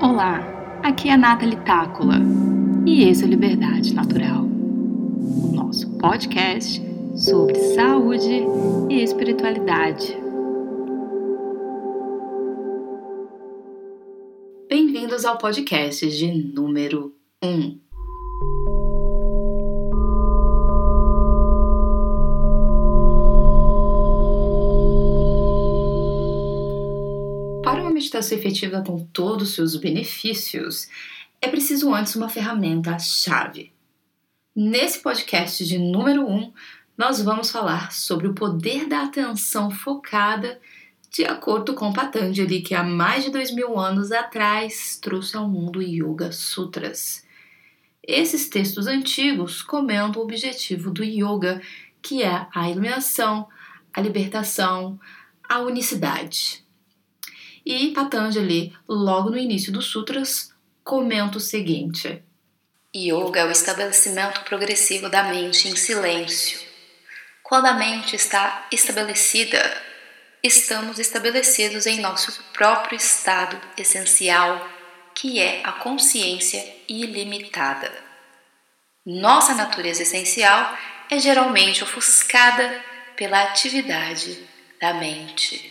Olá, aqui é a Nathalie Tácula e esse é o Liberdade Natural, o nosso podcast sobre saúde e espiritualidade. Bem-vindos ao podcast de número 1. Para uma meditação efetiva com todos os seus benefícios, é preciso antes uma ferramenta-chave. Nesse podcast de número 1, nós vamos falar sobre o poder da atenção focada de acordo com Patanjali, que há mais de 2000 anos atrás trouxe ao mundo o Yoga Sutras. Esses textos antigos comentam o objetivo do yoga, que é a iluminação, a libertação, a unicidade. E Patanjali, logo no início dos sutras, comenta o seguinte: Yoga é o estabelecimento progressivo da mente em silêncio. Quando a mente está estabelecida, estamos estabelecidos em nosso próprio estado essencial, que é a consciência ilimitada. Nossa natureza essencial é geralmente ofuscada pela atividade da mente.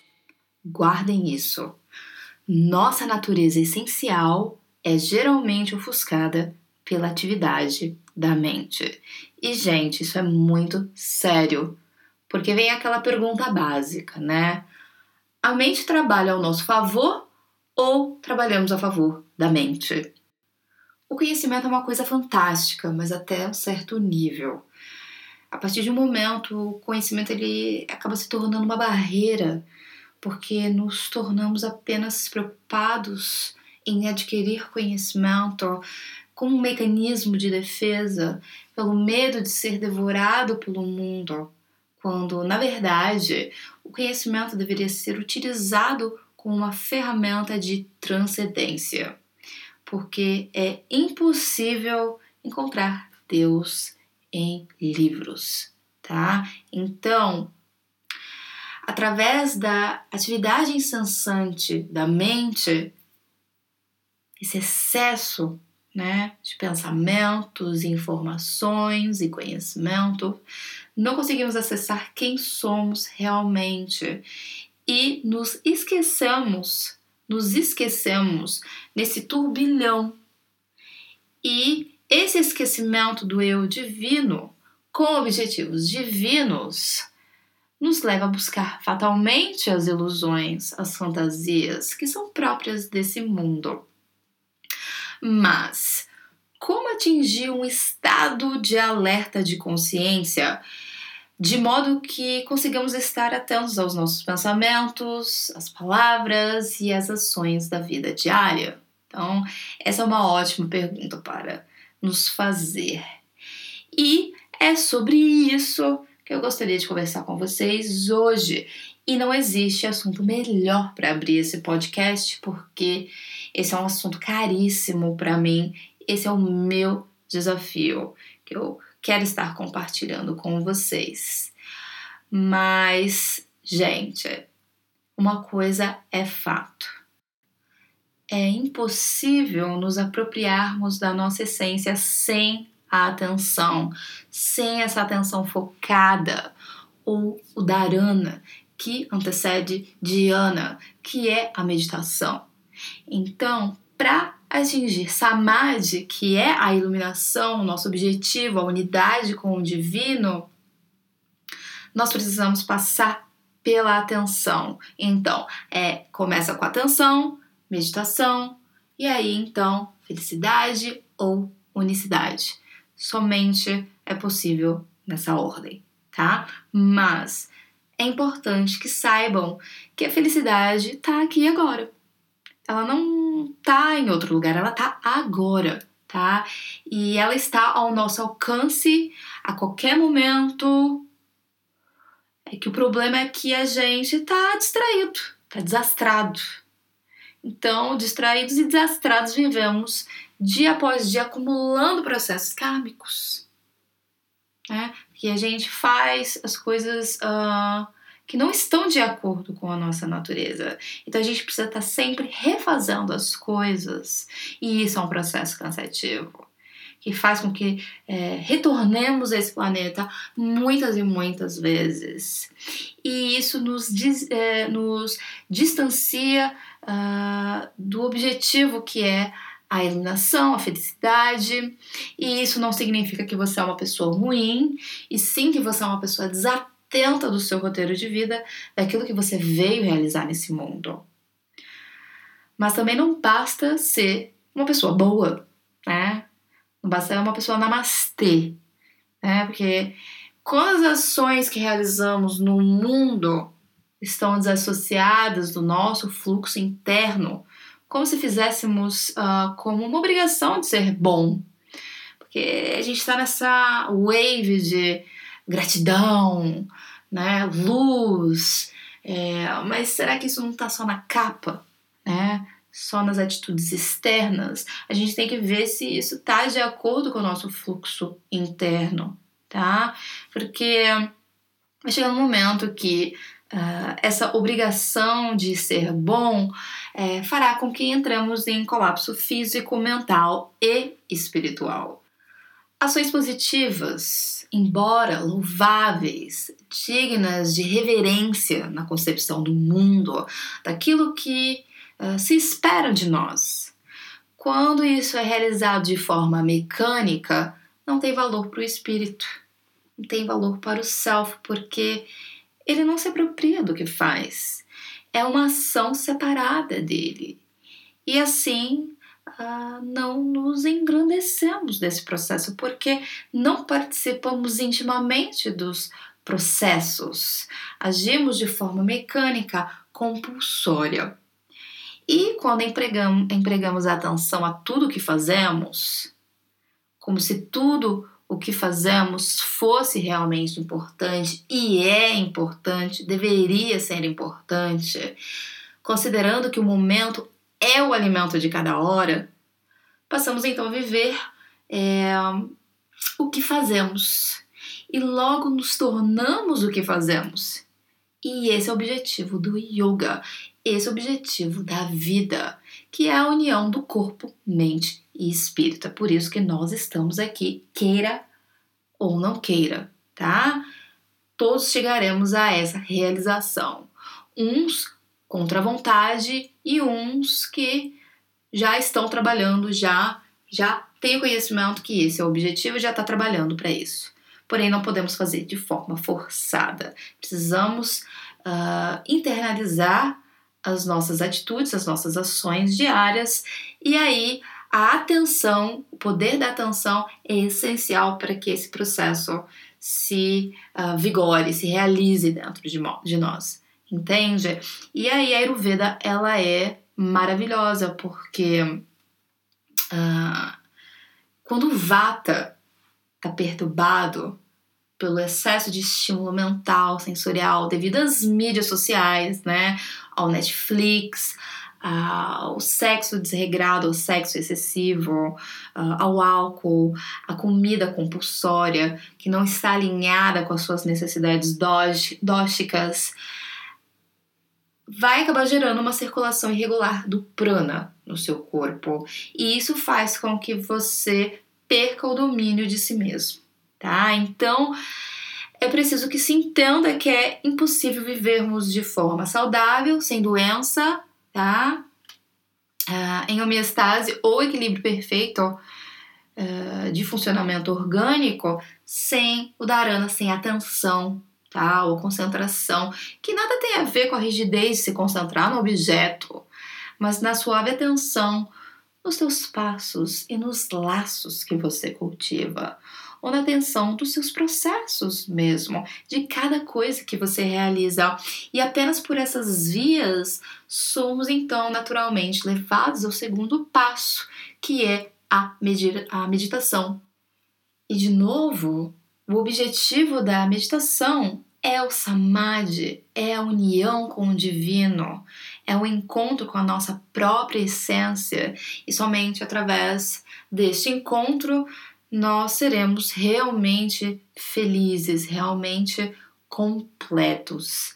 Guardem isso. Nossa natureza essencial é geralmente ofuscada pela atividade da mente. E, gente, isso é muito sério, porque vem aquela pergunta básica, né? A mente trabalha ao nosso favor ou trabalhamos a favor da mente? O conhecimento é uma coisa fantástica, mas até um certo nível. A partir de um momento, o conhecimento ele acaba se tornando uma barreira, porque nos tornamos apenas preocupados em adquirir conhecimento como um mecanismo de defesa, pelo medo de ser devorado pelo mundo, quando, na verdade, o conhecimento deveria ser utilizado como uma ferramenta de transcendência, porque é impossível encontrar Deus em livros, tá? Então, através da atividade incessante da mente, esse excesso, de pensamentos, informações e conhecimento, não conseguimos acessar quem somos realmente e nos esquecemos nesse turbilhão. E esse esquecimento do eu divino, com objetivos divinos, nos leva a buscar fatalmente as ilusões, as fantasias que são próprias desse mundo. Mas como atingir um estado de alerta de consciência de modo que consigamos estar atentos aos nossos pensamentos, às palavras e às ações da vida diária? Então, essa é uma ótima pergunta para nos fazer. E é sobre isso que eu gostaria de conversar com vocês hoje. E não existe assunto melhor para abrir esse podcast, porque esse é um assunto caríssimo para mim. Esse é o meu desafio, que eu quero estar compartilhando com vocês. Mas, gente, uma coisa é fato. É impossível nos apropriarmos da nossa essência sem a atenção, sem essa atenção focada, ou o dharana, que antecede dhyana, que é a meditação. Então, para atingir samadhi, que é a iluminação, o nosso objetivo, a unidade com o divino, nós precisamos passar pela atenção. Então, começa com atenção, meditação, e aí, então, felicidade ou unicidade. Somente é possível nessa ordem, tá? Mas é importante que saibam que a felicidade está aqui agora. Ela não está em outro lugar, ela está agora, tá? E ela está ao nosso alcance a qualquer momento. É que o problema é que a gente está distraído, está desastrado. Então, distraídos e desastrados vivemos dia após dia acumulando processos kármicos, né? Que a gente faz as coisas que não estão de acordo com a nossa natureza. Então a gente precisa estar sempre refazendo as coisas, e isso é um processo cansativo, que faz com que retornemos a esse planeta muitas e muitas vezes. E isso nos distancia do objetivo, que é a iluminação, a felicidade. E isso não significa que você é uma pessoa ruim, e sim que você é uma pessoa desatenta do seu roteiro de vida, daquilo que você veio realizar nesse mundo. Mas também não basta ser uma pessoa boa, né? Não basta ser uma pessoa namastê, né? Porque quando as ações que realizamos no mundo estão desassociadas do nosso fluxo interno, como se fizéssemos como uma obrigação de ser bom. Porque a gente está nessa wave de gratidão, né? Luz, mas será que isso não está só na capa, né? Só nas atitudes externas? A gente tem que ver se isso está de acordo com o nosso fluxo interno, tá? Porque vai chegar um momento que essa obrigação de ser bom fará com que entremos em colapso físico, mental e espiritual. Ações positivas, embora louváveis, dignas de reverência na concepção do mundo, daquilo que se espera de nós, quando isso é realizado de forma mecânica, não tem valor para o espírito, não tem valor para o self, porque ele não se apropria do que faz. É uma ação separada dele. E assim, não nos engrandecemos desse processo, porque não participamos intimamente dos processos. Agimos de forma mecânica, compulsória. E quando empregamos atenção a tudo o que fazemos, como se tudo o que fazemos fosse realmente importante, e é importante, deveria ser importante, considerando que o momento é o alimento de cada hora, passamos então a viver o que fazemos, e logo nos tornamos o que fazemos. E esse é o objetivo do yoga, esse é o objetivo da vida, que é a união do corpo, mente e espírito. É por isso que nós estamos aqui, queira ou não queira, tá? Todos chegaremos a essa realização. Uns contra a vontade e uns que já estão trabalhando, já têm o conhecimento que esse é o objetivo e já está trabalhando para isso. Porém, não podemos fazer de forma forçada. Precisamos internalizar as nossas atitudes, as nossas ações diárias, e aí a atenção, o poder da atenção é essencial para que esse processo se vigore, se realize dentro de nós, entende? E aí a Ayurveda, ela é maravilhosa, porque quando o Vata está perturbado pelo excesso de estímulo mental, sensorial, devido às mídias sociais, né, ao Netflix, ao sexo desregrado, ao sexo excessivo, ao álcool, à comida compulsória, que não está alinhada com as suas necessidades dóxicas, vai acabar gerando uma circulação irregular do prana no seu corpo. E isso faz com que você perca o domínio de si mesmo, tá? Então, é preciso que se entenda que é impossível vivermos de forma saudável, sem doença, tá? Em homeostase ou equilíbrio perfeito de funcionamento orgânico, sem o dharana, sem atenção, tá? Ou concentração, que nada tem a ver com a rigidez de se concentrar no objeto, mas na suave atenção, nos teus passos e nos laços que você cultiva, ou na atenção dos seus processos mesmo, de cada coisa que você realiza. E apenas por essas vias somos então naturalmente levados ao segundo passo, que é a meditação. E de novo, o objetivo da meditação é o samadhi, é a união com o divino, é o encontro com a nossa própria essência, e somente através deste encontro nós seremos realmente felizes, realmente completos.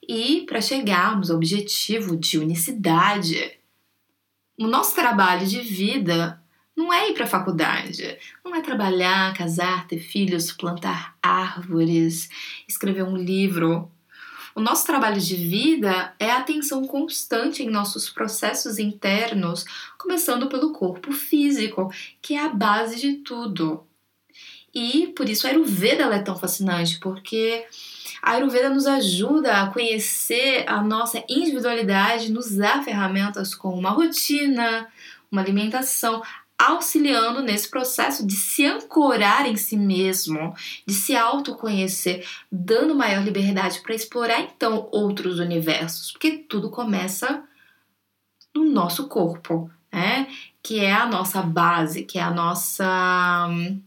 E para chegarmos ao objetivo de unicidade, o nosso trabalho de vida não é ir para a faculdade, não é trabalhar, casar, ter filhos, plantar árvores, escrever um livro. O nosso trabalho de vida é a atenção constante em nossos processos internos, começando pelo corpo físico, que é a base de tudo. E por isso a Ayurveda ela é tão fascinante, porque a Ayurveda nos ajuda a conhecer a nossa individualidade, nos dá ferramentas como uma rotina, uma alimentação, auxiliando nesse processo de se ancorar em si mesmo, de se autoconhecer, dando maior liberdade para explorar então outros universos, porque tudo começa no nosso corpo, né? Que é a nossa base, que é a nossa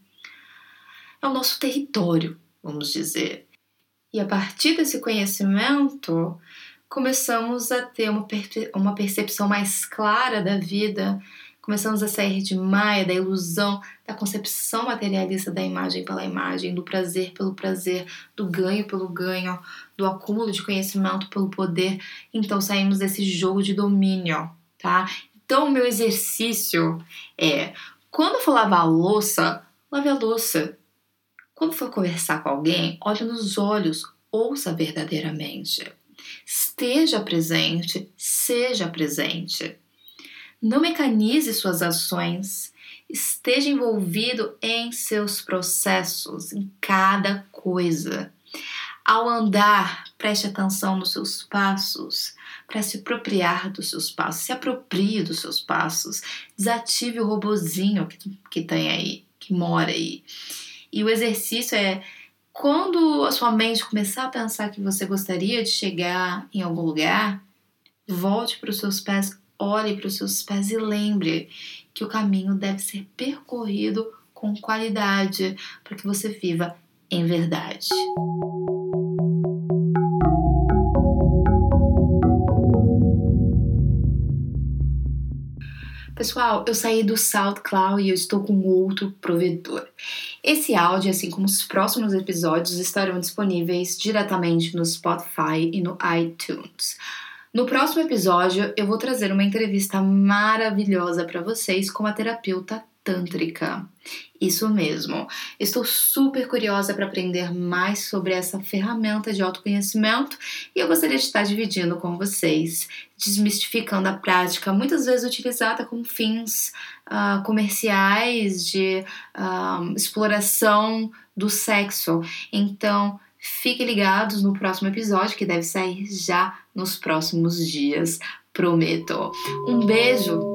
é o nosso território, vamos dizer. E a partir desse conhecimento, começamos a ter uma percepção mais clara da vida, começamos a sair de Maia, da ilusão, da concepção materialista da imagem pela imagem, do prazer pelo prazer, do ganho pelo ganho, do acúmulo de conhecimento pelo poder. Então saímos desse jogo de domínio, tá? Então o meu exercício é, quando for lavar a louça, lave a louça. Quando for conversar com alguém, olhe nos olhos, ouça verdadeiramente. Esteja presente, seja presente. Não mecanize suas ações. Esteja envolvido em seus processos, em cada coisa. Ao andar, preste atenção nos seus passos, para se apropriar dos seus passos. Se aproprie dos seus passos. Desative o robozinho que tem aí, que mora aí. E o exercício é, quando a sua mente começar a pensar que você gostaria de chegar em algum lugar, volte para os seus pés, olhe para os seus pés e lembre que o caminho deve ser percorrido com qualidade para que você viva em verdade. Pessoal, eu saí do SoundCloud e eu estou com outro provedor. Esse áudio, assim como os próximos episódios, estarão disponíveis diretamente no Spotify e no iTunes. No próximo episódio, eu vou trazer uma entrevista maravilhosa para vocês com a terapeuta tântrica. Isso mesmo. Estou super curiosa para aprender mais sobre essa ferramenta de autoconhecimento e eu gostaria de estar dividindo com vocês, desmistificando a prática, muitas vezes utilizada com fins comerciais de exploração do sexo. Então, fiquem ligados no próximo episódio, que deve sair já nos próximos dias, prometo. Um beijo!